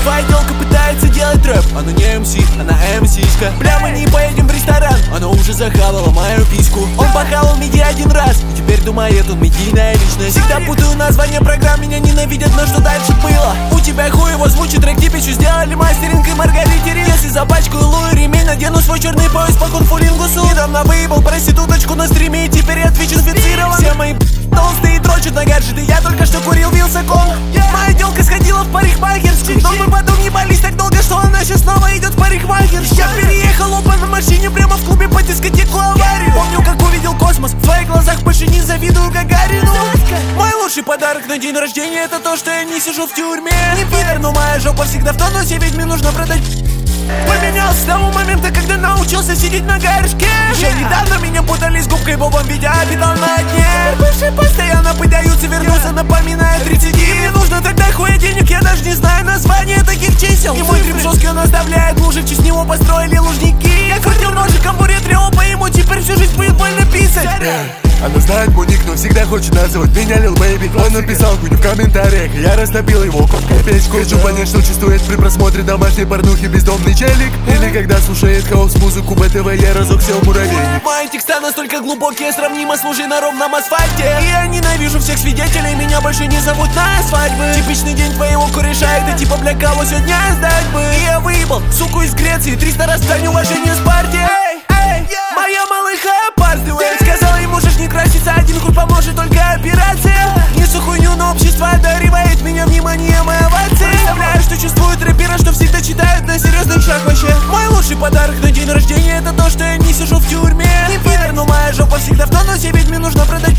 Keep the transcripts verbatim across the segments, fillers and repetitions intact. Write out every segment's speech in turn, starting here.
Твоя телка пытается делать рэп, она не эм си, она эм си-шка. Бля, мы не поедем в ресторан, она уже захавала мою письку. Он похавал миди один раз, и теперь думает, он медийная личность. Всегда путаю название программ, меня ненавидят, но что дальше было? У тебя хуй его звучит, трек типичу сделали мастеринг и Маргарите Рин. Если запачкаю Луи ремень, надену свой черный пояс по кунфулингусу. Недавно выебал проституточку на стриме, и теперь я твич-инфицирован. Все мои толстые дрочат на гаджеты, я только что курил Вилсаком. Моя телка сходила в парикмахерскую, но мы потом ебались так долго, что она сейчас снова идет в парикмахерскую. Я переехал опа на машине прямо в клубе по дискотеку аварию. Помню, как увидел космос, в твоих глазах больше не завидую Гагарину. Мой лучший подарок на день рождения — это то, что я не сижу в тюрьме. Не пидор, но моя жопа всегда в тонусе, ведь мне нужно продать. Поменялся с того момента, когда научился сидеть на горшке. Еще недавно меня путали с губкой Бобом, ведь я обитал на дне. Бывшие постоянно пытаются вернуться, напоминая тридцать. И мне нужно тогда хуя денег, я даже не знаю название таких чисел. И мой гриб жесткий, он оставляет лужи, в честь него построили лужники. Я крутил ножиком в буре по ему, теперь всю жизнь будет больно писать. Она знает мой ник, но всегда хочет называть меня Lil Baby. Он написал хуйню в комментариях, и я растопил его копкой печку. Хочу понять, что чувствует при просмотре домашней порнухи бездомный челик. Или когда слушает хаос музыку бэ тэ вэ, я разок сел муравейник. Мои текста настолько глубокие, сравнимо с лужей на ровном асфальте. И я ненавижу всех свидетелей, меня больше не зовут на свадьбы. Типичный день твоего кореша, это типа бля, кого сегодня сдать бы. И я выебал суку из Греции, триста раз в дань уважения с партией. Моя малыха опаздывает, сказала ей, можешь не краситься, один хуй поможет, только операция. Несу хуйню, но общество одаривает меня вниманием и овацией. Представляю, что чувствуют рэпера, что всегда читают на серьезных шаг вообще. Мой лучший подарок на день рождения — это то, что я не сижу в тюрьме. Не пидор, но моя жопа всегда в тонусе, ведь мне нужно продать.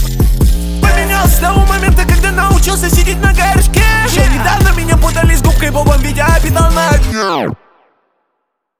Поменялся с того момента, когда научился сидеть на горшке. Еще недавно меня путали с губкой Бобом, ведь